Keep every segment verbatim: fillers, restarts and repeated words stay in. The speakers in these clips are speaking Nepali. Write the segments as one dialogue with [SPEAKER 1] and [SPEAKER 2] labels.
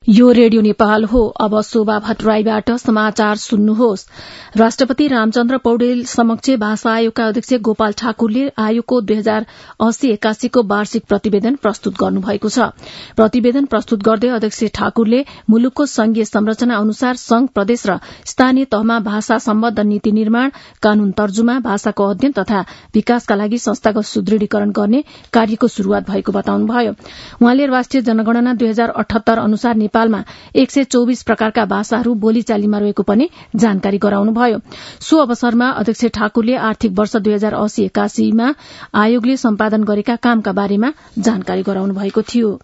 [SPEAKER 1] यो रेडियो नेपाल हो। अब शोभा भट्टराईबाट समाचार सुन्नुहोस्। राष्ट्रपति रामचन्द्र पौडेल समक्ष भाषा आयोगका अध्यक्ष गोपाल ठाकुरले आयोगको दुई हजार अस्सी एकासीको वार्षिक प्रतिवेदन प्रस्तुत गर्नुभएको छ। प्रतिवेदन प्रस्तुत गर्दै अध्यक्ष ठाकुरले मुलुकको संघीय संरचना अनुसार संघ, प्रदेश र स्थानीय तहमा भाषा सम्बद्ध नीति निर्माण, कानून तर्जुमा, भाषाको अध्ययन तथा विकासका लागि संस्थागत सुदृढीकरण गर्ने कार्यको शुरूआत भएको बताउनुभयो। उहाँले राष्ट्रिय जनगणना दुई हजार अठहत्तर अनुसार नेपालमा एक सय चौविस प्रकारका भाषाहरू बोलीचालीमा रहेको पनि जानकारी गराउनुभयो। सो अवसरमा अध्यक्ष ठाकुरले आर्थिक वर्ष दुई हजार अस्सी एकासीमा आयोगले सम्पादन गरेका कामका बारेमा जानकारी गराउनु भएको थियो।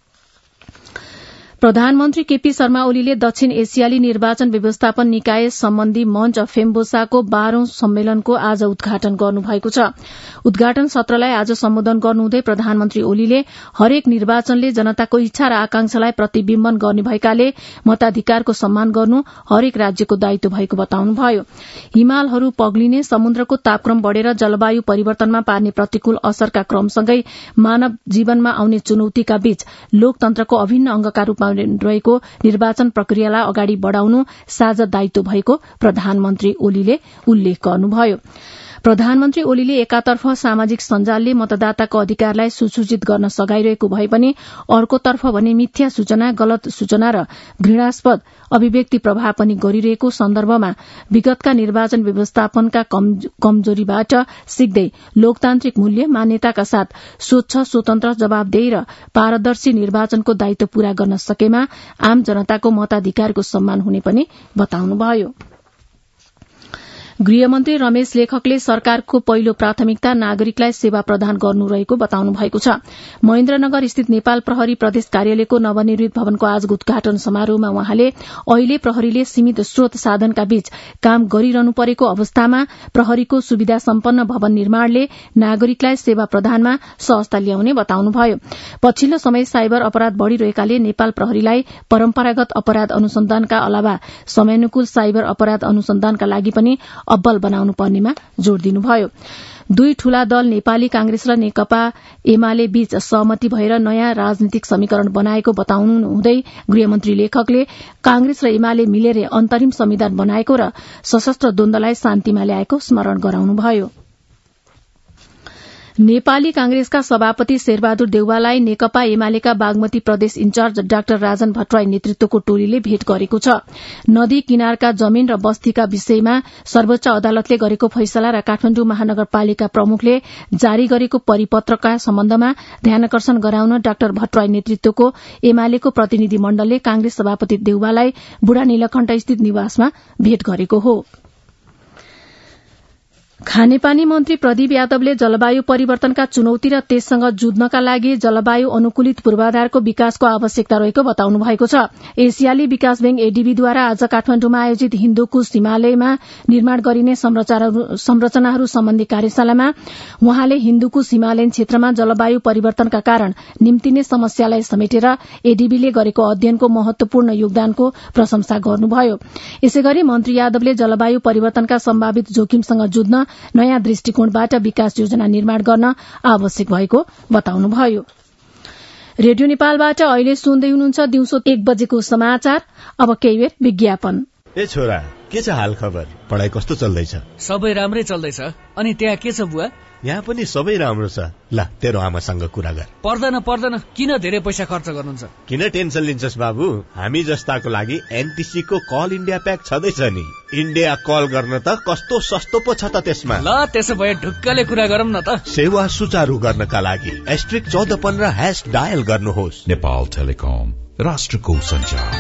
[SPEAKER 1] प्रधानमन्त्री केपी शर्मा ओलीले दक्षिण एसियाली निर्वाचन व्यवस्थापन निकाय सम्बन्धी मंच फेम्बोसाको बाह्रौं सम्मेलनको आज उद्घाटन गर्नुभएको छ। उद्घाटन सत्रलाई आज सम्बोधन गर्नुहुँदै प्रधानमन्त्री ओलीले हरेक निर्वाचनले जनताको इच्छा र आकांक्षालाई प्रतिबिम्बन गर्ने भएकाले मताधिकारको सम्मान गर्नु हरेक राज्यको दायित्व भएको बताउनुभयो। हिमालहरू पग्लिने, समुद्रको तापक्रम बढ़ेर जलवायु परिवर्तनमा पार्ने प्रतिकूल असरका क्रमसँगै मानव जीवनमा आउने चुनौतीका बीच लोकतन्त्रको अभिन्न अंगका रूपमा रहेको निर्वाचन प्रक्रियालाई अगाडि बढ़ाउनु साझा दायित्व भएको प्रधानमन्त्री ओलीले उल्लेख गर्नुभयो। प्रधानमन्त्री ओलीले एकातर्फ सामाजिक सञ्जालले मतदाताको अधिकारलाई सुसूचित गर्न सघाइरहेको भए पनि अर्कोतर्फ भने मिथ्या सूचना, गलत सूचना र घृणास्पद अभिव्यक्ति प्रभाव पनि गरिरहेको सन्दर्भमा विगतका निर्वाचन व्यवस्थापनका कमजोरीबाट सिक्दै लोकतान्त्रिक मूल्य मान्यताका साथ स्वच्छ, स्वतन्त्र, जवाबदेही र पारदर्शी निर्वाचनको दायित्व पूरा गर्न सकेमा आम जनताको मताधिकारको सम्मान हुने पनि बताउनुभयो। गृहमन्त्री रमेश लेखकले सरकारको पहिलो प्राथमिकता नागरिकलाई सेवा प्रदान गर्नु रहेको बताउनु भएको छ। महेन्द्रनगर स्थित नेपाल प्रहरी प्रदेश कार्यालयको नवनिर्मित भवनको आज उद्घाटन समारोहमा उहाँले अहिले प्रहरीले सीमित स्रोत साधनका बीच काम गरिरहनु परेको अवस्थामा प्रहरीको सुविधा सम्पन्न भवन निर्माणले नागरिकलाई सेवा प्रदानमा सहजता ल्याउने बताउनुभयो। पछिल्लो समय साइबर अपराध बढ़िरहेकाले नेपाल प्रहरीलाई परम्परागत अपराध अनुसन्धानका अलावा समयानुकूल साइबर अपराध अनुसन्धानका लागि पनि अब्बल बनाउनु पर्नेमा जोड़ दिनुभयो। दुई ठूला दल नेपाली कांग्रेस र नेकपा एमाले बीच सहमति भएर नयाँ राजनीतिक समीकरण बनाएको बताउनुहुँदै गृहमन्त्री लेखकले कांग्रेस र एमाले मिलेर अन्तरिम संविधान बनाएको र सशस्त्र द्वन्द्वलाई शान्तिमा ल्याएको स्मरण गराउनुभयो। नेपाली कांग्रेसका सभापति शेरबहादुर देउवालाई नेकपा एमालेका बागमती प्रदेश इन्चार्ज डाक्टर राजन भट्टराई नेतृत्वको टोलीले भेट गरेको छ। नदी किनारका जमीन र बस्तीका विषयमा सर्वोच्च अदालतले गरेको फैसला र काठमाडौँ महानगरपालिका प्रमुखले जारी गरेको परिपत्रका सम्बन्धमा ध्यानकर्षण गराउन डाक्टर भट्टराई नेतृत्वको एमालेको प्रतिनिधि मण्डलले कांग्रेस सभापति देउवालाई बुढा नीलकण्ठ स्थित निवासमा भेट गरेको हो। खानेपानी मन्त्री प्रदीप यादवले जलवायु परिवर्तनका चुनौती र त्यससँग जुझ्नका लागि जलवायु अनुकूलित पूर्वाधारको विकासको आवश्यकता रहेको बताउनु भएको छ। एसियाली विकास बैंक एडीबीद्वारा आज काठमाडौँमा आयोजित हिन्दुकुश हिमालयमा निर्माण गरिने संरचनाहरू सम्बन्धी कार्यशालामा उहाँले हिन्दुकुश हिमालयन क्षेत्रमा जलवायु परिवर्तनका कारण निम्तिने समस्यालाई समेटेर एडीबीले गरेको अध्ययनको महत्वपूर्ण योगदानको प्रशंसा गर्नुभयो। यसैगरी मन्त्री यादवले जलवायु परिवर्तनका सम्भावित जोखिमसँग जुझ्न नयाँ दृष्टिकोणबाट विकास योजना निर्माण गर्न आवश्यक भएको बताउनुभयो। रेडियो नेपालबाट अहिले सुन्दै हुनुहुन्छ दिउँसो एक बजेको समाचार। अब केही बेर विज्ञापन।
[SPEAKER 2] ए छोरा, के छ हाल खबर? पढाइ कस्तो चल्दैछ?
[SPEAKER 3] सबै राम्रै चल्दैछ। अनि त्यहाँ के छ बुवा?
[SPEAKER 2] यहाँ पनि सबै राम्रो छ। ल तेरो आमासँग कुरा गर।
[SPEAKER 3] पर्दैन पर्दैन, किन धेरै पैसा खर्च गर्नुहुन्छ?
[SPEAKER 2] किन टेन्सन लिन्छस् बाबु? हामी जस्ताको लागि एनटीसी को कल इन्डिया प्याक छँदैछ नि। इन्डिया कल गर्न त कस्तो सस्तो पो छ त त्यसमा।
[SPEAKER 3] ल त्यसो भए ढुक्कले कुरा गरौँ न त।
[SPEAKER 2] सेवा सुचारू गर्नका लागि एस्ट्रिक चौध पन्ध्र ह्याश डायल गर्नुहोस्।
[SPEAKER 4] नेपाल टेलिकम, राष्ट्रको सञ्चार।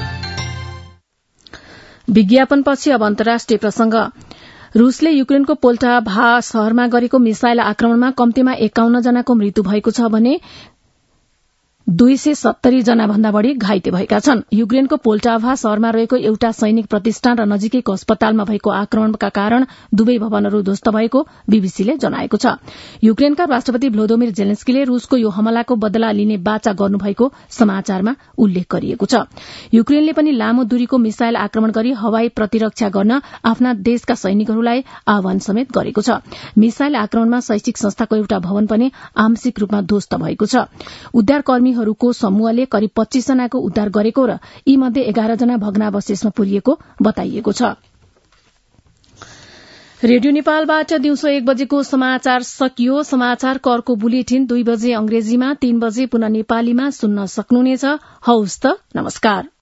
[SPEAKER 1] विज्ञापनपछि अब अन्तर्राष्ट्रिय प्रसंग। रूसले युक्रेनको पोल्टाभा शहरमा गरेको मिसाइल आक्रमणमा कम्तीमा एकाउन्न जनाको मृत्यु भएको छ भने दुई सय सत्तरी जना भन्दा बढ़ी घाइते भएका छन्। युक्रेनको पोल्टाभा शहरमा रहेको एउटा सैनिक प्रतिष्ठान र नजिकैको अस्पतालमा भएको आक्रमणका कारण दुवै भवनहरू ध्वस्त भएको बीबीसीले जनाएको छ। युक्रेनका राष्ट्रपति भ्लोदोमिर जेलेन्स्कीले रूसको यो हमलाको बदला लिने वाचा गर्नुभएको समाचारमा उल्लेख गरिएको छ। युक्रेनले पनि लामो दूरीको मिसाइल आक्रमण गरी हवाई प्रतिरक्षा गर्न आफ्ना देशका सैनिकहरूलाई आह्वान समेत गरेको छ। मिसाइल आक्रमणमा शैक्षिक संस्थाको एउटा भवन पनि आंशिक रूपमा ध्वस्त भएको छ। उद्धारकर्मी कर्मीहरूको समूहले करिब पच्चीस जनाको उद्धार गरेको र यी मध्ये एघार जना भग्नावशेषमा पुरिएको बताइएको छ। रेडियो नेपालबाट दिउँसो एक बजेको समाचार सकियो। समाचारको अर्को बुलेटिन दुई बजे अंग्रेजीमा, तीन बजे पुनः नेपालीमा सुन्न सक्नुहुनेछ। हौस् त, नमस्कार।